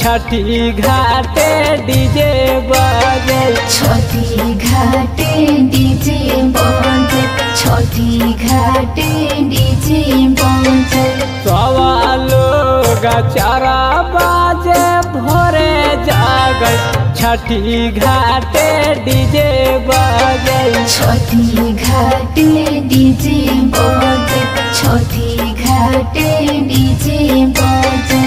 छठी घाटे डीजे बजे, छठी घाटे डीजे बजे, छठी घाटे डीजे बजे। सवा लोग 4 बजे भोरे जागल, छठी घाटे डीजे बजे, छठी घाटे डीजे बजे, छठी घाटे डीजे बजे।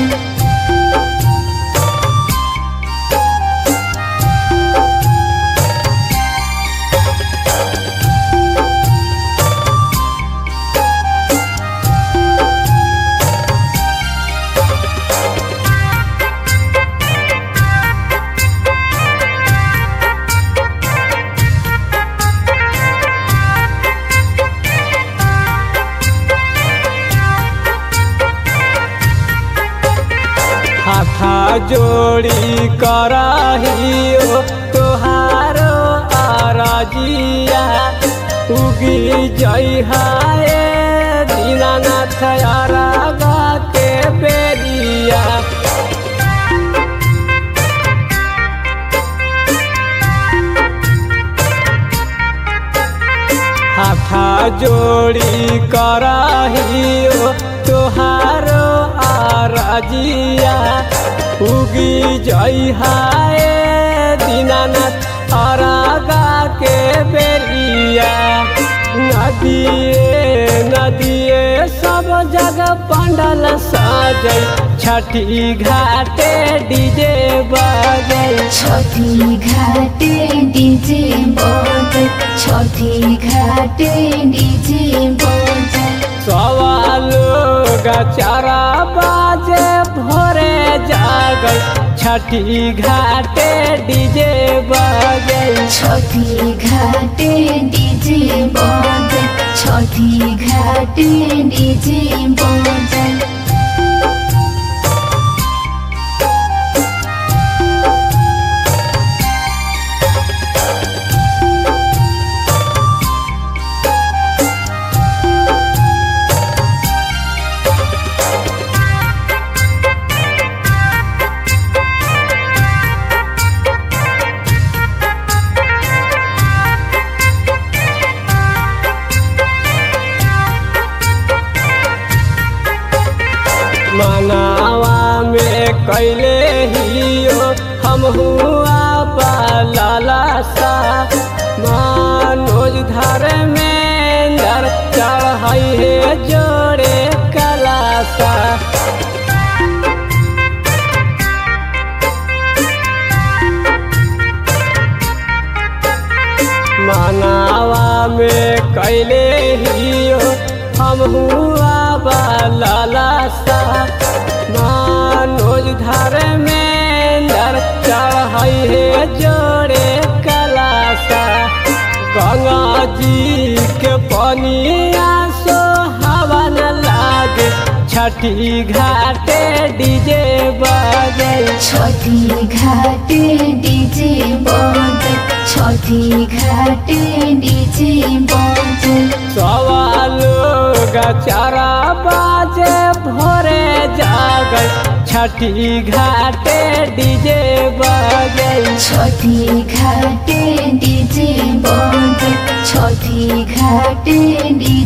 हाथा जोड़ी करहियो तोहारो आरजिया, उगी जई हाय दीनानाथ अरगा के बेरिया। हाथा जोड़ी करहियो तोहारो आरजिया, उगी जई हाय दीनानाथ अरगा के बेरिया। नदिए सब जगह पंडल सजै, छठी घाटे डीजे बजे, छठी घाटे डीजे बजे, छठी घाटे डीजे बजे। सवा लोग 4 बजे भोरे जागल, छठी घाटे डीजे बजे, छठी घाटे डीजे बजे, छठी घाटे डीजे बजे। मनावा में कैले हियो हम हुआ लालसा, मनोज धर्मेंद्र चढ़ाई है जोड़े कलासा। मनावा में कैले हियो हम हुआ लालसा, मनोज धर्मेंद्र चढ़ाई है जोड़े कलासा। गंगा जी के पनिया सो हवा न लागे, छठी घाटे डीजे बजे, छठी घाटे डीजे बजे, छठी घाटे डीजे बजे। सवा लोग 4 बजे भोरे जागल, छठी घाटे डीजे बजे, छठी घाटे डीजे बजे, छठी घाटे डीजे